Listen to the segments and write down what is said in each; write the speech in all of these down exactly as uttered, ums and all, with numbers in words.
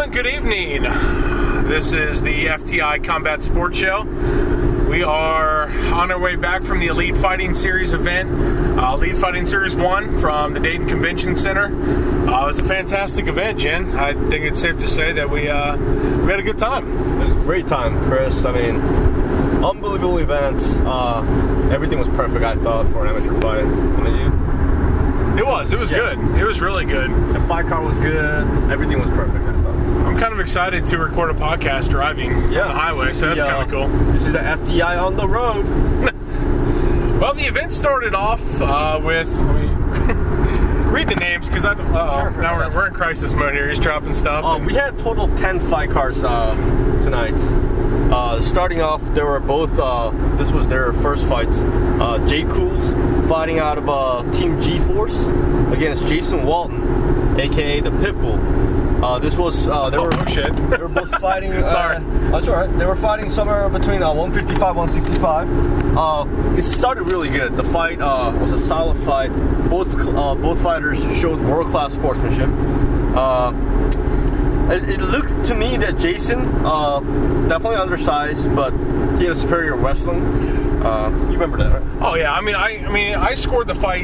everyone, good evening. This is the F T I Combat Sports Show. We are on our way back from the Elite Fighting Series event, uh, Elite Fighting Series one from the Dayton Convention Center. Uh, it was a fantastic event, Jen. I think it's safe to say that we, uh, we had a good time. It was a great time, Chris. I mean, unbelievable event. Uh, everything was perfect, I thought, for an amateur fight. I mean, you... It was. It was yeah. good. It was really good. The fight card was good. Everything was perfect, I thought. I'm kind of excited to record a podcast driving yeah, on the highway, so that's uh, kind of cool. This is the F T I on the road. Well, the event started off uh, with... Read the names, because I don't... Uh-oh. Sure. Now we're, we're in crisis mode here. He's dropping stuff. Uh, we had a total of ten fight cards uh, tonight. Uh, starting off, there were both... Uh, this was their first fights. Uh, Jay Cools fighting out of uh, Team G-Force against Jason Walton, a k a the Pitbull. Uh, this was... Uh, they, oh, were, oh, shit. they were both fighting... Uh, Sorry. That's all right. They were fighting somewhere between uh, one fifty-five, one sixty-five. Uh, it started really good. The fight uh, was a solid fight. Both uh, both fighters showed world-class sportsmanship. Uh, it, it looked to me that Jason, uh, definitely undersized, but he had a superior wrestling. Uh, you remember that, right? Oh yeah. I mean, I, I mean, I scored the fight.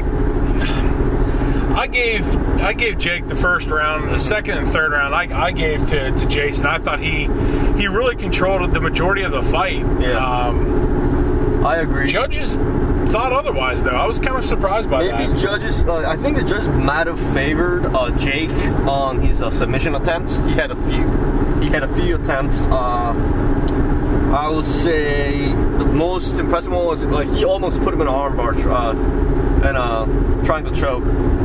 I gave I gave Jake the first round, the second and third round. I, I gave to, to Jason. I thought he he really controlled the majority of the fight. Yeah. Um, I agree. Judges thought otherwise, though. I was kind of surprised by Maybe that. Maybe judges. Uh, I think the judges might have favored uh, Jake on his uh, submission attempts. He had a few. He had a few attempts. Uh, I would say the most impressive one was like he almost put him in an armbar uh, and a triangle choke.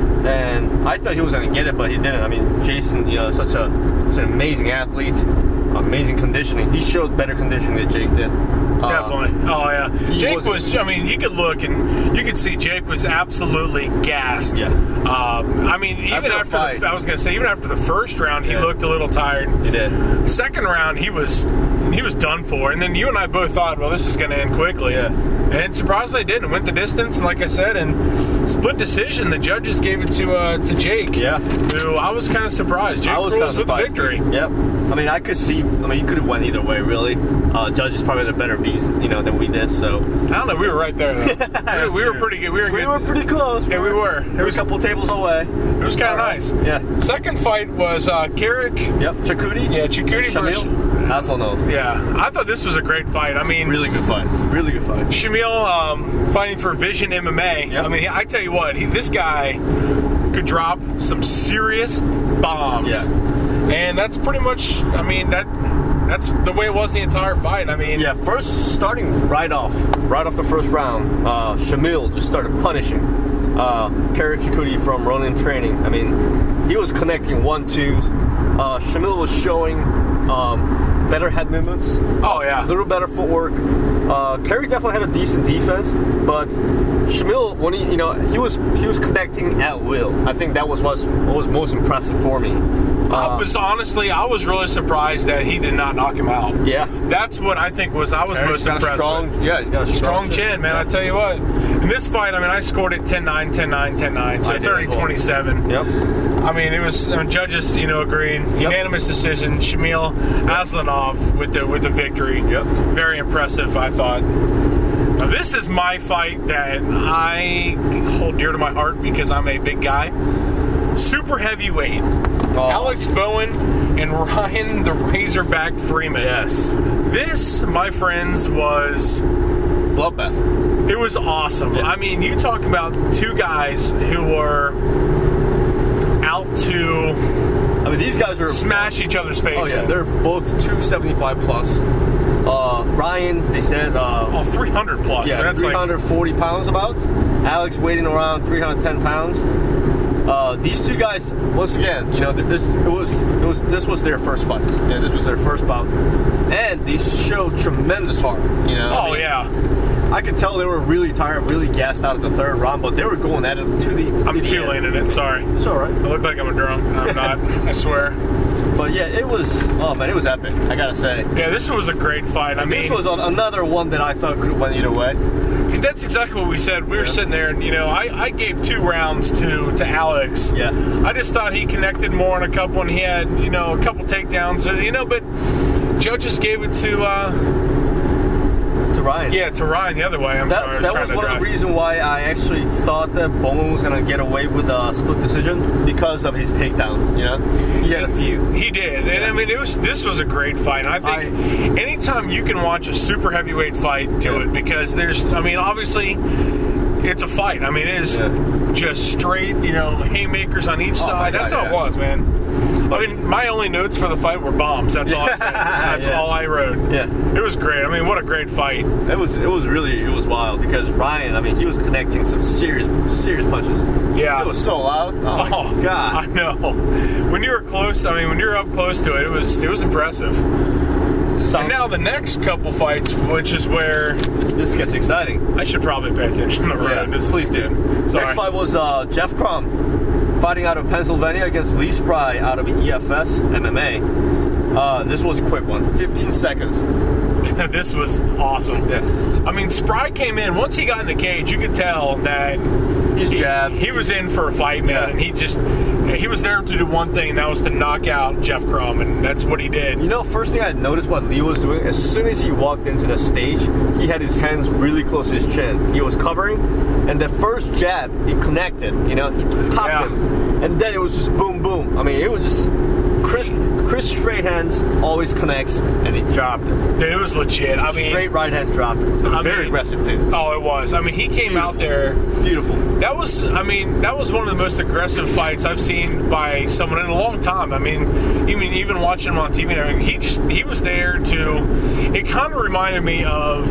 And I thought he was going to get it, but he didn't. I mean, Jason, you know, such a such an amazing athlete, amazing conditioning. He showed better conditioning than Jake did. Definitely. Uh, oh, yeah. Jake was, I mean, you could look and you could see Jake was absolutely gassed. Yeah. Um, I mean, even after, after the, I was going to say, even after the first round, he yeah. looked a little tired. He did. Second round, he was he was done for. And then you and I both thought, well, this is going to end quickly. Yeah. And surprisingly, it didn't. Went the distance, like I said, and split decision. The judges gave it to uh, to Jake. Yeah. Who I was kind of surprised. Jake was rules with the victory. Yep. I mean, I could see. I mean, you could have went either way, really. Uh, judges probably had a better views, you know, than we did. So I don't know. We were right there, though. we, we were pretty good. We were. We good. were pretty close. Yeah, we were. It was a couple tables away. It was kind of nice. Yeah. Second fight was uh, Carrick. Yep. Chakudi. Yeah, Chakudi versus Hasselhoff. Yeah, I thought this was a great fight. I mean, really good fight. Really good fight. Shamil um, fighting for Vision M M A. Yep. I mean, I tell you what, he, this guy could drop some serious bombs. Yeah. And that's pretty much. I mean that. That's the way it was the entire fight. I mean, yeah. First, starting right off, right off the first round, uh, Shamil just started punishing uh, Carrick Chakudi from Ronin Training. I mean, he was connecting one twos. Uh, Shamil was showing um, better head movements. Oh yeah, a little better footwork. Uh, Carrick definitely had a decent defense, but Shamil, when he, you know, he was he was connecting at will. I think that was what was, what was most impressive for me. Uh, I was honestly, I was really surprised that he did not knock him out. Yeah, that's what I think was I was Carrick's most impressed strong, with. Yeah, he's got a strong, strong chin, man. Yeah. I tell you what, in this fight, I mean, I scored it ten nine, ten nine, ten nine, so thirty twenty-seven. Yep. I mean, it was I mean, judges, you know, agreed. Yep. Unanimous decision. Shamil Aslanov with the with the victory. Yep. Very impressive, I thought. Now, this is my fight that I hold dear to my heart because I'm a big guy. Super heavyweight. Oh. Alex Bowen and Ryan the Razorback Freeman. Yes. This, my friends, was bloodbath. It was awesome. Yeah. I mean, you talk about two guys who were out to I mean, these guys are smash each other's face. Oh yeah, in. they're both two seventy-five plus. Uh, Ryan, they said, uh, oh, three hundred plus. Yeah, that's three hundred forty like... pounds about. Alex weighing around three hundred ten pounds. Uh, these two guys, once again, you know, this it was it was this was their first fight. Yeah, this was their first bout, and they showed tremendous heart. You know. Oh I mean, yeah. I could tell they were really tired, really gassed out of the third round, but they were going at it to the. I'm the cheerleading it. Sorry. It's all right. I look like I'm a drunk. I'm not. I swear. But But yeah, it was. Oh man, it was epic. I gotta say. Yeah, this was a great fight. I And mean, this was on another one that I thought could have went either way. that's exactly what we said. We were Yeah. sitting there, and you know, I, I gave two rounds to to Alex. Yeah. I just thought he connected more in a couple, and he had, you know, a couple takedowns, you know, but judges gave it to, uh, To Ryan. yeah, to Ryan the other way. I'm That, sorry. I was that trying was to one of drive. the reasons why I actually thought that Bowman was gonna get away with a split decision because of his takedowns. You know, he had a few. He did, and I mean, it was. This was a great fight. And I think I- anytime you can watch a super heavyweight fight, do Yeah. it, because there's. I mean, obviously, it's a fight. I mean, it is Yeah. just straight, you know, haymakers on each Oh, side. my That's God, how it yeah. was, man. I mean, my only notes for the fight were bombs. That's all I said. That's Yeah. all I wrote. Yeah. It was great. I mean, what a great fight. It was it was really it was wild because Ryan, I mean, he was connecting some serious serious punches. Yeah. It was so loud. Oh, my I god. know. When you were close, I mean, when you were up close to it, it was it was impressive. Some, And now the next couple fights, which is where this gets exciting. I should probably pay attention to the road. Yeah, This is- please do. Sorry. Next fight was uh, Jeff Crum fighting out of Pennsylvania against Lee Spry out of E F S M M A. Uh, this was a quick one, fifteen seconds. This was awesome. Yeah. I mean, Spry came in, once he got in the cage, you could tell that He's he, jabbed. he was in for a fight, man. Yeah. And he just, he was there to do one thing, and that was to knock out Jeff Crum, and that's what he did. You know, first thing I noticed what Lee was doing, as soon as he walked into the stage, he had his hands really close to his chin. He was covering, and the first jab, he connected, you know, he popped Yeah. him. And then it was just boom, boom. I mean, it was just, Chris Chris straight hands always connects, and he dropped him. Dude, it was legit. I mean, Straight right hand dropped him. I Very mean- aggressive, too. oh, it was. I mean, he came out there. Beautiful. That was, I mean, that was one of the most aggressive fights I've seen by someone in a long time. I mean, even even watching him on T V, and everything, he just he was there to. It kind of reminded me of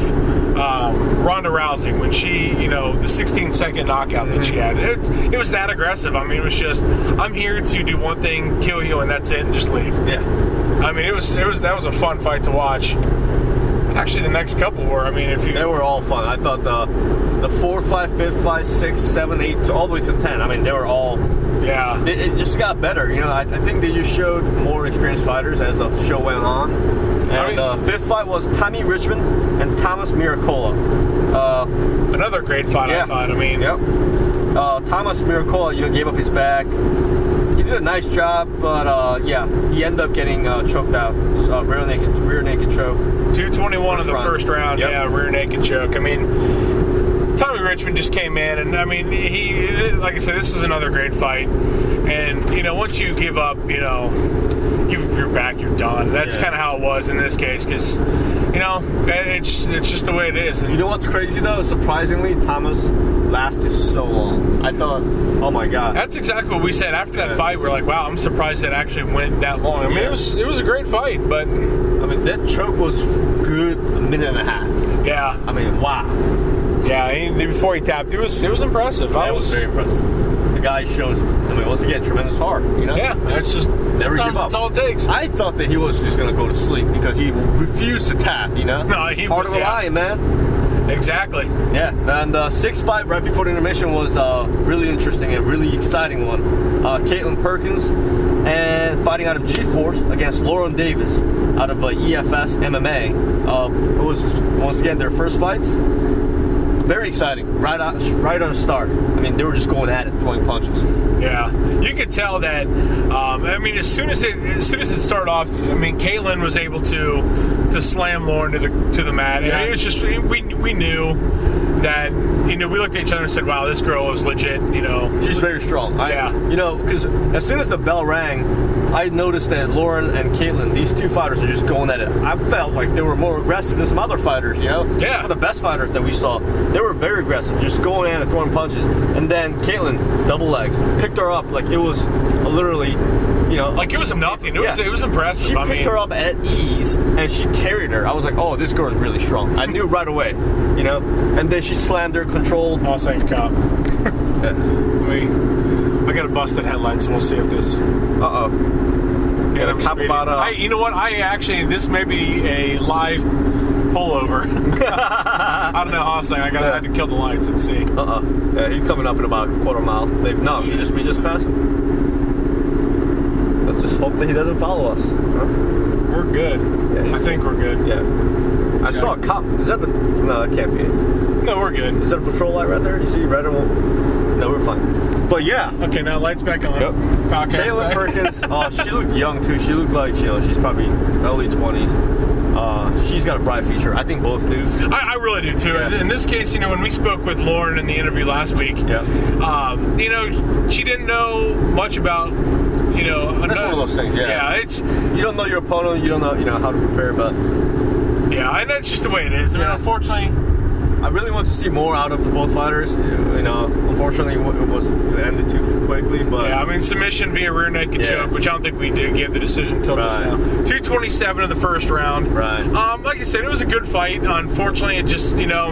um, Ronda Rousey when she, you know, the sixteen second knockout that she had. It, it was that aggressive. I mean, it was just, I'm here to do one thing, kill you, and that's it, and just leave. Yeah. I mean, it was it was that was a fun fight to watch. Actually, the next couple were. I mean, if you They were all fun. I thought the the four, five, fifth, five, six, seven, eight, all the way to ten. I mean, they were all. yeah. It, it just got better. You know, I, I think they just showed more experienced fighters as the show went on. And I mean- the fifth fight was Tommy Richmond and Thomas Miracola. Uh, Another great fight, yeah. I thought. I mean, Yep. Uh, Thomas Miracola, you know, gave up his back. He did a nice job, but uh, yeah, he ended up getting uh, choked out. So, rear naked, rear naked choke. two twenty-one in the First round. first round, Yep. yeah, rear naked choke. I mean, Tommy Richmond just came in, and I mean, he, like I said, this was another great fight. And, you know, once you give up, you know, give your back, you're done. That's Yeah. kind of how it was in this case, because, you know, it's it's just the way it is. And You know what's crazy though? Surprisingly, Thomas lasted so long. I thought, oh my god. that's exactly what we said after that Yeah. fight. We're like, wow, I'm surprised it actually went that long. I mean, Yeah. it was it was a great fight, but I mean, that choke was good a minute and a half. yeah, I mean, wow. yeah. He, before he tapped, it was it was impressive. I That was very impressive. The guy shows, I mean, once again, tremendous heart. You know? yeah. That's just Never sometimes give up. that's all it takes. I thought that he was just gonna go to sleep because he refused to tap. You know? No, he Heart was- of a yeah. lion, man. Exactly. Yeah, and the sixth fight right before the intermission was uh, really interesting and really exciting one. Uh, Caitlin Perkins and fighting out of G-Force against Lauren Davis out of uh, E F S M M A. Uh, it was once again their first fights. Very exciting, right out, right on the start. I mean, they were just going at it, throwing punches. Yeah, you could tell that. Um, I mean, as soon as it as soon as it started off, I mean, Caitlin was able to to slam Lauren to the to the mat. Yeah. And it was just we we knew that, you know, we looked at each other and said, "Wow, this girl is legit." You know, She's very strong. I, Yeah. You know, because as soon as the bell rang, I noticed that Lauren and Caitlin, these two fighters, are just going at it. I felt like they were more aggressive than some other fighters, you know? Yeah. Some of the best fighters that we saw, they were very aggressive, just going at it, throwing punches. And then Caitlin, double legs, picked her up like it was literally, you know... like it was nothing. It was Yeah. it was impressive. She I picked mean, her up at ease, and she carried her. I was like, oh, this girl is really strong. I knew right away, you know? And then she slammed her, controlled. all safe cop. We, I got a busted headlight, so we'll see if this. Uh-oh. Yeah, I'm How speeding. about, uh, I, you know what? I actually, this may be a live pullover. I don't know how I'm saying. I got Yeah. I had to kill the lights and see. Uh-uh. Yeah, he's coming up in about a quarter mile. They, no, we just we just passed. Let's just hope that he doesn't follow us. Huh? We're good. Yeah, I think we're good. Yeah. I Okay. saw a cop. Is that the... No, it can't be. No, we're good. Is that a patrol light right there? You see red and... No, we're fine. But yeah. Okay, now lights back on. Yep. Podcast Kaylin back. Perkins, uh, she looked young too. She looked like, you know, she's probably early twenties. Uh, she's got a bright future. I think both do. I, I really do too. Yeah. In this case, you know, when we spoke with Lauren in the interview last week, Yeah. um, you know, she didn't know much about, you know, That's another- one of those things, yeah. Yeah, it's You don't know your opponent. You don't know, you know, how to prepare. But yeah, and that's just the way it is. I mean, Yeah. unfortunately, I really want to see more out of both fighters. You know, unfortunately, it was it ended too quickly. But yeah, I mean, submission via rear naked Yeah. choke, which I don't think we did give the decision until just Right. now. two twenty-seven of the first round. Right. Um, like I said, it was a good fight. Unfortunately, it just, you know,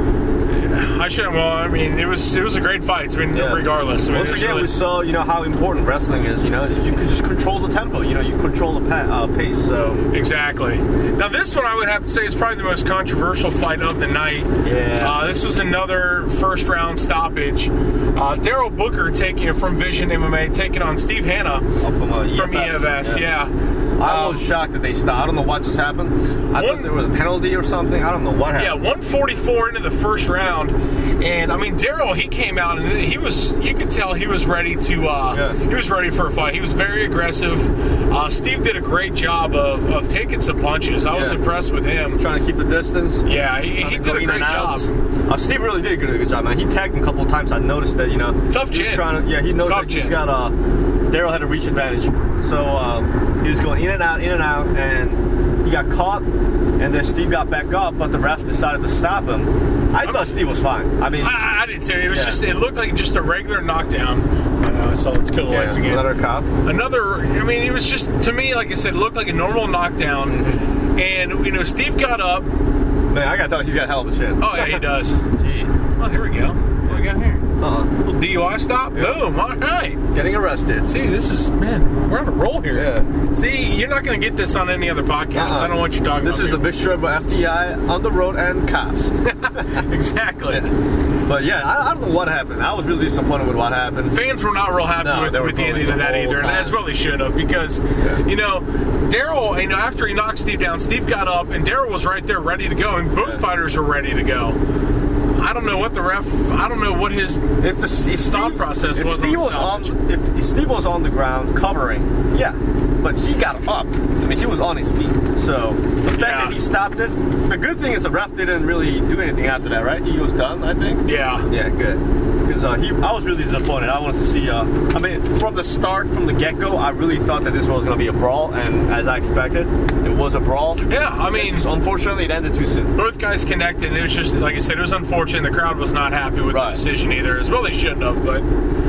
I shouldn't. Well, I mean, it was it was a great fight. I mean, Yeah. regardless. I mean, Once it was again, really- we saw, you know, how important wrestling is. You know, you can just control the tempo. You know, you control the pa- uh, pace. So Exactly. Now, this one I would have to say is probably the most controversial fight of the night. Yeah. Uh, this was another first round stoppage. Uh, Daryl Booker taking from Vision M M A, taking on Steve Hanna from, uh, from E F S. Yeah. I Um, was shocked that they stopped. I don't know what just happened. I One- thought there was a penalty or something. I don't know what Yeah, happened. one forty-four into the first round, and I mean Daryl. He came out and he was. You could tell he was ready to. Uh, Yeah. He was ready for a fight. He was very aggressive. Uh, Steve did a great job of, of taking some punches. I was Yeah. impressed with him. Trying to keep the distance. Yeah, he, Trying he to did go a in great and out. job. Uh, Steve really did a good, good job, man. He tagged him a couple of times. I noticed that, you know. Tough he was chin. Trying to, yeah, he noticed Tough that he's chin. got uh, Daryl had a reach advantage. So uh, he was going in and out, in and out, and he got caught. And then Steve got back up, but the ref decided to stop him. I thought Steve was fine. I mean, I, I did too. It was Yeah. just. It looked like just a regular knockdown. I know. So let's kill the yeah, lights again. another cop. Another. I mean, it was just to me, like I said, it looked like a normal knockdown. Mm-hmm. And you know, Steve got up. Man, I got to tell you, he's got hell of a chin. Oh yeah, he does. Gee. Oh, here we go. What do we got here? Uh-uh. Little D U I stop. Yeah. Boom. All right. Getting arrested. See, this is man. We're on a roll here. Yeah. See, you're not going to get this on any other podcast. Uh-uh. I don't know what you're talking This about. is a mixture of F T I, on the road, and cops. exactly. But yeah, I, I don't know what happened. I was really disappointed with what happened. Fans were not real happy No, with, they were with the probably ending of the that whole either, and time. as well they should have, because you know Daryl, you know, after he knocked Steve down, Steve got up, and Daryl was right there ready to go, and both Yeah. fighters were ready to go. I don't know what the ref. I don't know what his. If the if Thought Steve, process if was Steve on was stoppage. on if Steve was on the ground covering, yeah, but he got up. I mean, he was on his feet. So the fact Yeah. that he stopped it, the good thing is the ref didn't really do anything after that, right? He was done, I think. Yeah. Yeah, good. Because uh, he, I was really disappointed. I wanted to see. Uh, I mean, from the start, from the get-go, I really thought that this was going to be a brawl, and as I expected, it was a brawl. Yeah, I mean, Just unfortunately, it ended too soon. both guys connected. And it was just like I said, it was unfortunate. The crowd was not happy with Right. the decision either. As well, they shouldn't have. But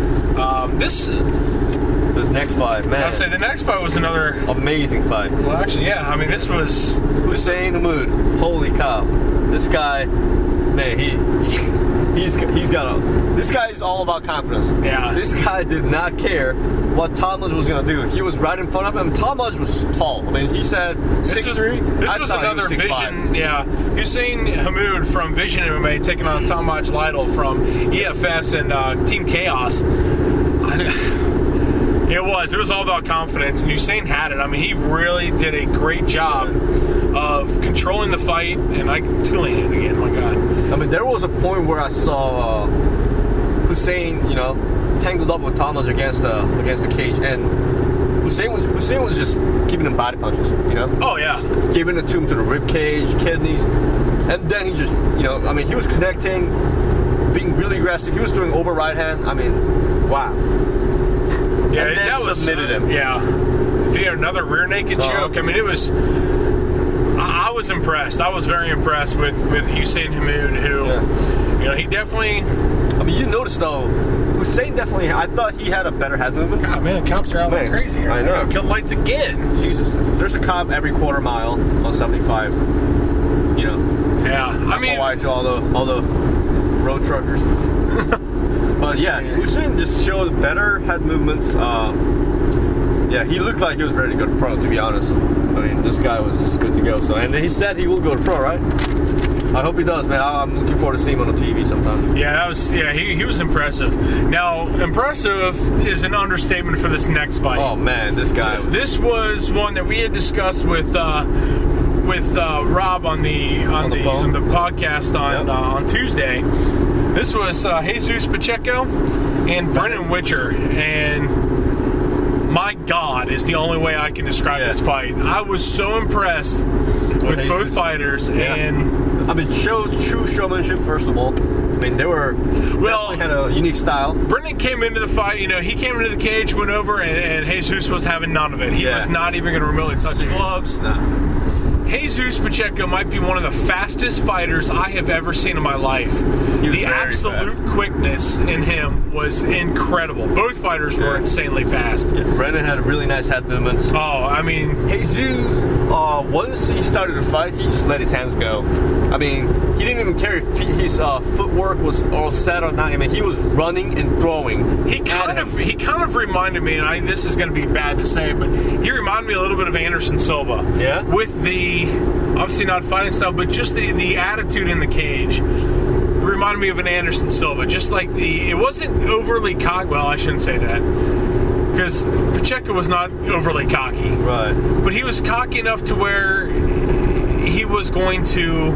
um, this, This next fight, man, I'll say, the next fight was another. amazing fight. Well, actually, yeah. I mean, this was. Hussein Hammoud, holy cow! This guy, man, he, he he's he's got a. This guy is all about confidence. Yeah. This guy did not care what Talmadge was gonna do. He was right in front of him. Talmadge was tall. I mean, he said This six was, three. this I was thought he another six five. Vision, yeah. Hussein Hammoud from Vision M M A taking on Talmadge Lytle from E F S and uh, Team Chaos. I, it was. It was all about confidence, and Hussein had it. I mean, he really did a great job of controlling the fight, and I tooling it again. My God. I mean, there was a point where I saw uh, Hussein, you know, tangled up with Talmadge against the against the cage, and Hussein was Hussein was just giving him body punches, you know. Oh yeah. Giving it to him to the rib cage, kidneys, and then he just, you know, I mean, he was connecting, being really aggressive. He was doing over right hand. I mean, wow. Yeah, And then that was submitted him. Yeah, via another rear naked Uh-huh. choke. I mean, it was. I, I was impressed. I was very impressed with with Hussein Hammoud, who, Yeah. you know, he definitely. I mean, you noticed though, Hussein definitely. I thought he had a better head movement. God, man, the cops are out like Man, crazy here. I know. Kill lights again. Jesus, there's a cop every quarter mile on seventy-five. You know, Yeah, I mean, Hawaii to all the all the road truckers. But yeah, Hussein just showed better head movements. Uh, yeah, he looked like he was ready to go to pro. To be honest, I mean, this guy was just good to go. So, and he said he will go to pro, right? I hope he does, man. I'm looking forward to seeing him on the T V sometime. Yeah, that was yeah. He, he was impressive. Now, impressive is an understatement for this next fight. Oh man, this guy. Was... This was one that we had discussed with uh, with uh, Rob on the on, on the, the, on the podcast on yep. uh, on Tuesday. This was uh, Jesus Pacheco and Brendan Witcher, and my God is the only way I can describe yeah. this fight. I was so impressed with Jesus. both fighters, yeah. and I mean, show true showmanship first of all. I mean, they were well definitely had a unique style. Brendan came into the fight, you know, he came into the cage, went over, and, and Jesus was having none of it. He yeah. was not even going to remotely touch the gloves. No. Jesus Pacheco might be one of the fastest fighters I have ever seen in my life. The absolute fast. quickness in him was incredible. Both fighters yeah. were insanely fast. Yeah. Brendan had really nice head movements. Oh, I mean... Jesus, uh, once he started to fight, he just let his hands go. I mean, he didn't even care if his uh, footwork was all set or not. I mean, he was running and throwing. He kind of he kind of reminded me, and I, this is going to be bad to say, but he reminded me a little bit of Anderson Silva. Yeah? With the... Obviously not fighting style, but just the, the attitude in the cage reminded me of an Anderson Silva. Just like the, it wasn't overly cocky. Well, I shouldn't say that, because Pacheco was not overly cocky. Right. But he was cocky enough to where he was going to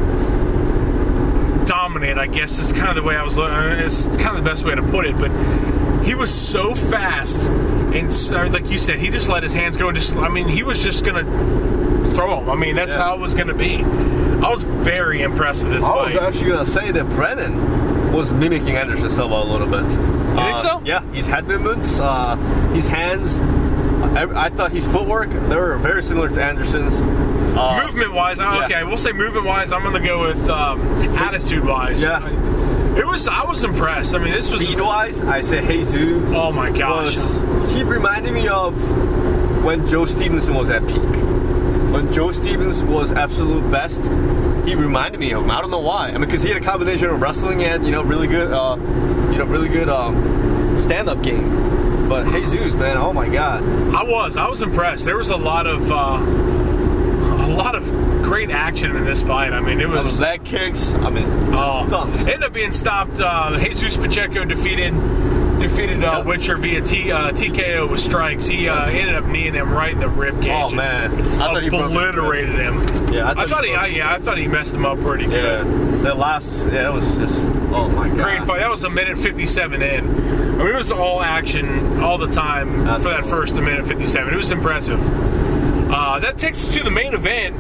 dominate, I guess is kind of the way I was looking. It's kind of the best way to put it. But he was so fast, and like you said, he just let his hands go. And just, I mean, he was just going to throw him. I mean, that's yeah. how it was going to be. I was very impressed with this I fight. I was actually going to say that Brennan was mimicking Anderson Silva a little bit. You uh, think so? Yeah, his head movements, uh, his hands. I, I thought his footwork, they were very similar to Anderson's. Uh, movement-wise, yeah. okay, we'll say movement-wise. I'm going to go with um, attitude-wise. Yeah. It was. I was impressed. I mean, this was speed-wise. I say Jesus. Oh my gosh! Was, he reminded me of when Joe Stevenson was at peak. When Joe Stevens was absolute best, he reminded me of him. I don't know why. I mean, because he had a combination of wrestling and you know really good, uh, you know, really good um, stand-up game. But Jesus, man, oh my God! I was. I was impressed. There was a lot of. Uh, A lot of great action in this fight. I mean, it was leg kicks. I mean, just oh, thumps. Ended up being stopped. Uh, Jesus Pacheco defeated defeated uh, yep. Witcher via T, uh, T K O with strikes. He uh, ended up kneeing him right in the rib cage. Oh man, I obliterated him. Yeah, I thought, I thought he. I, yeah, I thought he messed him up pretty good. Yeah, the last. Yeah, it was just. Oh my God. Great fight. That was a minute fifty-seven in. I mean, it was all action all the time Absolutely. for that first minute fifty-seven. It was impressive. Uh, that takes us to the main event.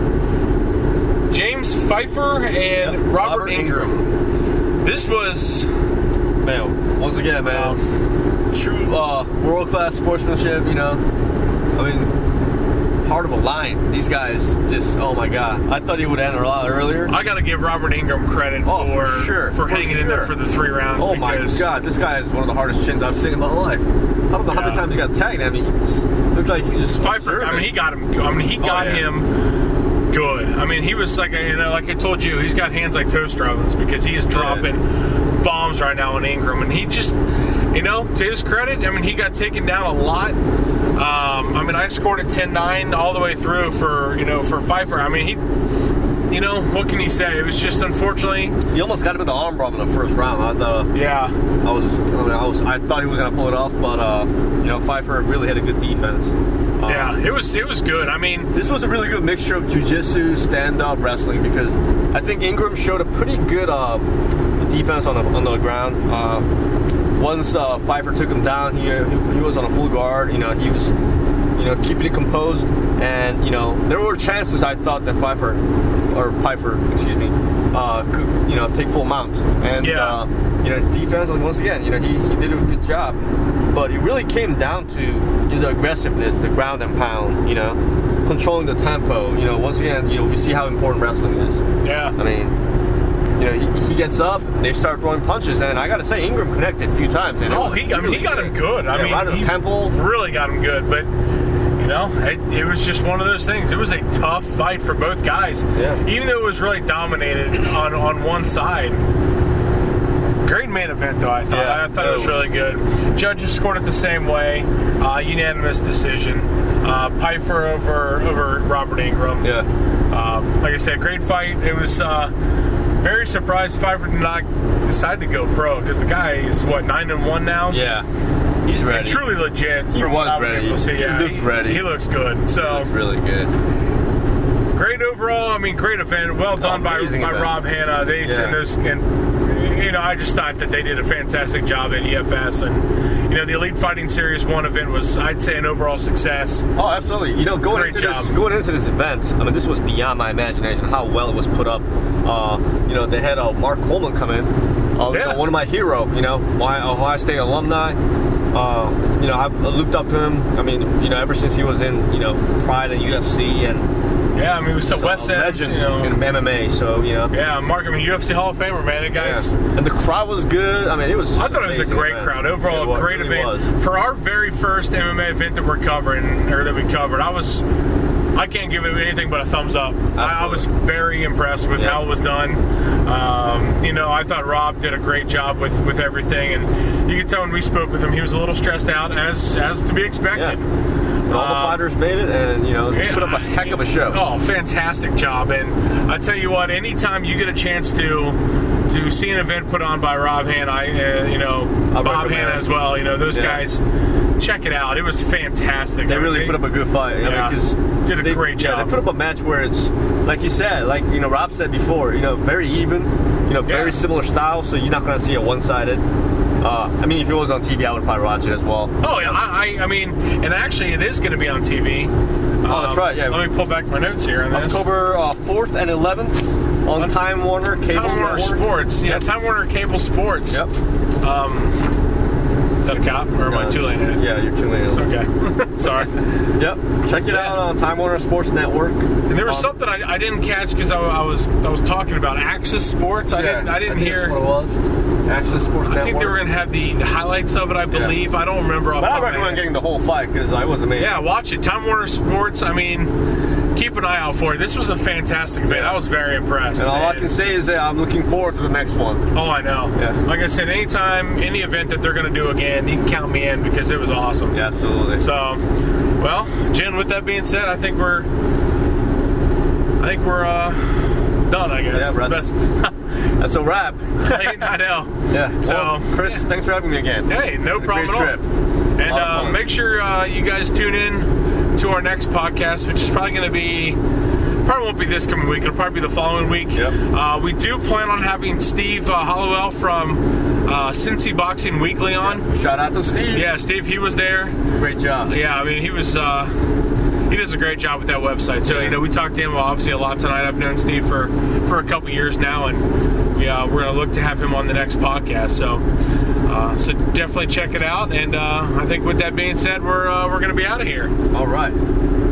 James Pfeiffer and yep. Robert, Robert Ingram. Ingram. This was... Man, once again, man. Um, true uh, world-class sportsmanship, you know. I mean, heart of a lion. These guys just, oh my God. I thought he would end a lot earlier. I got to give Robert Ingram credit oh, for, for, sure. for, for hanging sure. in there for the three rounds. Oh my God, this guy is one of the hardest chins I've seen in my life. I don't know yeah. how many times he got tagged. I mean, he just, looked like he just Pfeiffer. I mean, he got him. I mean, he got oh, yeah. him good. I mean, he was like, you know, like I told you, he's got hands like toaster ovens because he is dropping yeah. bombs right now on Ingram, and he just, you know, to his credit, I mean, he got taken down a lot. Um, I mean, I scored a ten nine all the way through for you know for Pfeiffer. I mean, he. You know, what can you say? It was just, unfortunately... He almost got him in the arm bar in the first round. I thought, yeah. I was, I, mean, I was, I thought he was going to pull it off, but, uh, you know, Pfeiffer really had a good defense. Um, yeah, it was it was good. I mean... This was a really good mixture of jiu-jitsu, stand-up wrestling, because I think Ingram showed a pretty good uh, defense on the, on the ground. Uh, once uh, Pfeiffer took him down, he, he was on a full guard. You know, he was... You know, keeping it composed, and you know, there were chances I thought that Pfeiffer, or Pfeiffer, excuse me, uh, could you know take full mounts, and yeah. uh, you know, defense once again, you know, he, he did a good job, but it really came down to you know, the aggressiveness, the ground and pound, you know, controlling the tempo. You know, once again, you know, we see how important wrestling is. Yeah, I mean. You know, he, he gets up, they start throwing punches, and I got to say, Ingram connected a few times. And oh, he, I mean, really he got good. him good. I yeah, mean, right he the temple. really got him good, but, you know, it, it was just one of those things. It was a tough fight for both guys. Yeah. Even though it was really dominated on, on one side. Great main event, though, I thought. Yeah, I thought it was, it was really good. Judges scored it the same way. Uh, unanimous decision. Uh, Pfeiffer over over Robert Ingram. Yeah. Um, like I said, great fight. It was uh, very surprised Pfeiffer did not decide to go pro because the guy is, what, nine and one now? Yeah. He's ready. And truly legit. He from was what I was ready. able to see. He Yeah, looked ready. He looks good. So He looks really good. great overall. I mean, great event. Well done by, by Amazing event. Rob Hanna. They Yeah. and those and you know, I just thought that they did a fantastic job at E F S, and you know, the Elite Fighting Series One event was, I'd say, an overall success. Oh, absolutely. You know, going Great into job. this going into this event, I mean, this was beyond my imagination. How well it was put up. Uh, you know, they had uh, Mark Coleman come in. Uh, you Yeah. know, one of my hero. You know, my Ohio State alumni. Uh, you know, I've looked up to him. I mean, you know, ever since he was in, you know, Pride and U F C and Yeah, I mean, it was so so West a End, legend you know. in M M A. So you know, Yeah, Mark, I mean, U F C Hall of Famer, man. That guy's. yeah. And the crowd was good. I mean, it was. Just I thought it was a amazing great event. crowd. Overall, Yeah, it a was- great really event. was. For our very first M M A event that we're covering, or that we covered, I was, I can't give it anything but a thumbs up. I, I was very impressed with Yeah. how it was done. Um, you know, I thought Rob did a great job with, with everything, and you could tell when we spoke with him, he was a little stressed out, as as to be expected. And all the Um, fighters made it, and you know, Yeah, put up a heck of a show. Oh, fantastic job! And I tell you what, anytime you get a chance to to see an event put on by Rob Hanna, I, uh, you know, I Bob recommend Hanna it. as well. You know, those Yeah. guys, check it out. It was fantastic. They I mean, really put up a good fight. Yeah, I mean, 'cause did a they, great Yeah, job. they put up a match where it's, like you said, like, you know, Rob said before, you know, very even, you know, very Yeah. similar style, so you're not going to see a one-sided. Uh, I mean, if it was on T V, I would probably watch it as well. Oh yeah, I, I, I mean, and actually, it is going to be on T V. Oh, that's right, yeah. Let me pull back my notes here on this. October uh, fourth and eleventh on, On Time Warner Cable Time Warner Network. Sports. Yeah, Yep. Time Warner Cable Sports. Yep. Um, is that a cop or am I No, too late in it? Yeah, you're too late. Okay. Sorry. Yep. Check it Yeah. out on Time Warner Sports Network. And there was Um, something I, I didn't catch because I, I was I was talking about Access Sports. I yeah, didn't I didn't think hear. that's what it was. Access Sports I Network. think they were going to have the, the highlights of it. I believe. I don't remember off But the I top of my recommend head. getting the whole fight because I was amazed. Yeah, watch it. Time Warner Sports. I mean, keep an eye out for it. This was a fantastic event. I was very impressed. And all I And- can say is that I'm looking forward to the next one. Oh, I know. Yeah. Like I said, anytime, any event that they're going to do again, you can count me in because it was awesome. Yeah, absolutely. So, well, Jen, with that being said, I think we're, I think we're uh, done. I guess. Yeah, Russ. Best- That's a wrap. It's late, I know. Yeah. So, Well, Chris, thanks for having me again. hey, no Had a problem great at all. trip. And Lot of uh, fun. make sure uh, you guys tune in to our next podcast, which is probably going to be, probably won't be this coming week. It'll probably be the following week. Yep. Uh, we do plan on having Steve uh, Hollowell from uh, Cincy Boxing Weekly on. Shout out to Steve. Yeah, Steve, he was there. Great job. Yeah, I mean, he was, uh, he does a great job with that website. So, you know, we talked to him obviously a lot tonight. I've known Steve for, for a couple years now, and we, uh, we're going to look to have him on the next podcast. So, uh, so definitely check it out. And uh, I think with that being said, we're, uh, we're going to be out of here. All right.